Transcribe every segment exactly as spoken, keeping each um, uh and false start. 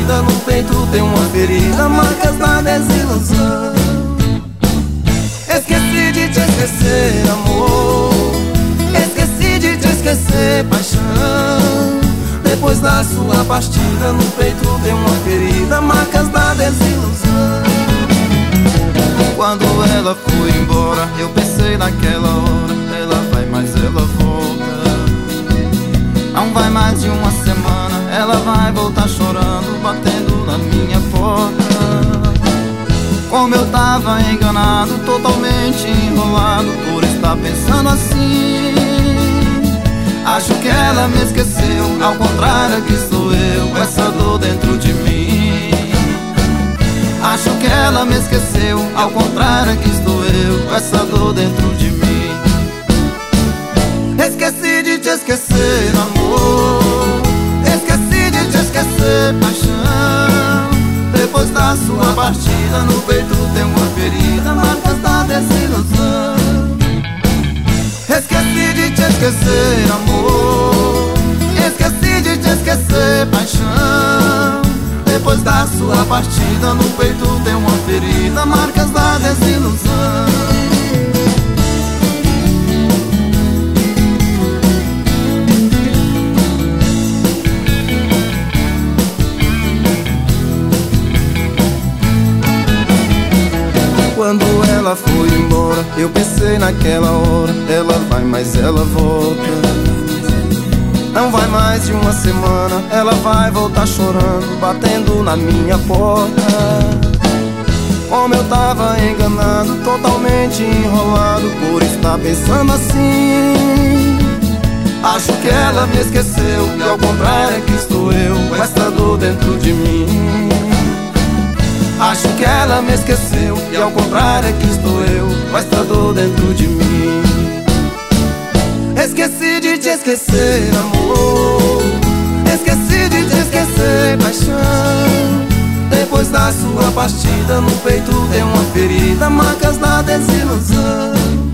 partida, no peito tem uma ferida, marcas da desilusão. Esqueci de te esquecer, amor. Esqueci de te esquecer, paixão. Depois da sua partida, no peito tem uma ferida, marcas da desilusão. Quando ela foi embora, eu pensei naquela hora, ela vai, mas ela volta. Não vai mais de uma semana, ela vai voltar chorando, batendo na minha porta. Como eu tava enganado, totalmente enrolado, por estar pensando assim. Acho que ela me esqueceu, ao contrário que sou eu, essa dor dentro de mim. Acho que ela me esqueceu, ao contrário que estou eu, essa dor dentro de mim. Esqueci de te esquecer, amor. Esqueci de te esquecer, paixão. Depois da sua partida, no peito tem uma ferida, marcas da desilusão. Esqueci de te esquecer, amor. Esqueci de te esquecer, paixão. Depois da sua partida, no peito tem uma ferida, marcas da desilusão. Quando ela foi embora, eu pensei naquela hora, ela vai, mas ela volta. Não vai mais de uma semana, ela vai voltar chorando, batendo na minha porta. Como eu tava enganado, totalmente enrolado, por estar pensando assim. Acho que ela me esqueceu, e ao contrário é que estou eu, com essa dor dentro de mim. Acho que ela me esqueceu, e ao contrário é que estou eu, com essa dor dentro de mim. Esqueci de te esquecer, amor. Esqueci de te esquecer, paixão. Depois da sua partida, no peito tem uma ferida, marcas da desilusão.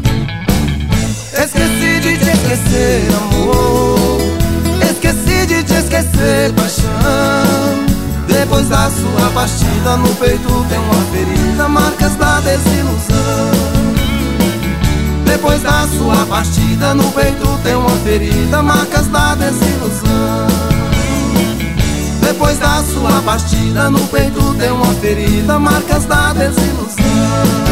Esqueci de te esquecer, amor. Esqueci de te esquecer, paixão. Depois da sua partida, no peito tem uma ferida, marcas da desilusão. Depois da sua partida, no peito tem uma ferida, marcas da desilusão. Depois da sua partida, no peito tem uma ferida, marcas da desilusão.